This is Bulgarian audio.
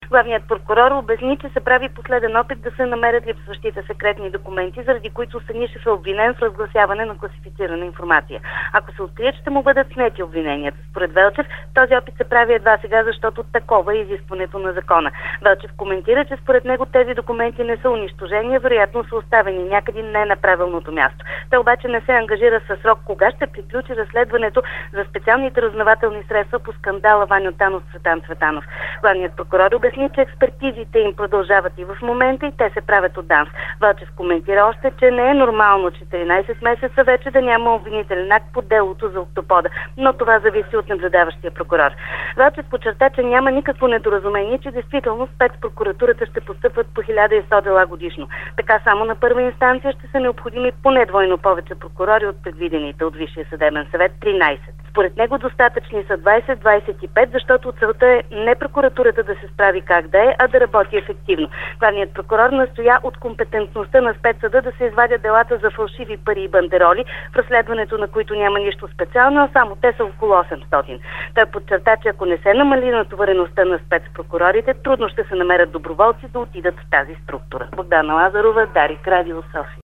Главният прокурор обясни, че се прави последен опит да се намерят липсващите секретни документи, заради които Станишев е обвинен в разгласяване на класифицирана информация. Ако се открият, ще му бъдат снети обвиненията. Според Велчев, този опит се прави едва сега, защото такова е изискването на закона. Велчев коментира, че според него тези документи не са унищожени, а вероятно са оставени някъде не на правилното място. Той обаче не се ангажира със срок кога ще приключи разследването за специалните разузнавателни средства по скандала Ваньо Танов Цветан Цветанов. Главният прокурор обясни, че експертизите им продължават и в момента и те се правят от ДАНС. Велчев коментира още, че не е нормално 14 месеца вече да няма обвинителен акт по делото за Октопода, но това зависи от наблюдаващия прокурор. Велчев подчерта, че няма никакво недоразумение, че действително спецпрокуратурата ще постъпват по 1100 дела годишно. Така само на първа инстанция ще са необходими поне двойно повече прокурори от предвидените от Висшия съдебен съвет 13. Според него достатъчни са 20-25, защото целта е не прокуратурата да се справи как да е, а да работи ефективно. Главният прокурор настоя от компетентността на спецсъда да се извадят делата за фалшиви пари и бандероли, в разследването на които няма нищо специално, а само те са около 800. Той подчерта, че ако не се намали натовареността на спецпрокурорите, трудно ще се намерят доброволци да отидат в тази структура. Богдана Лазарова, Дарик, Радио София.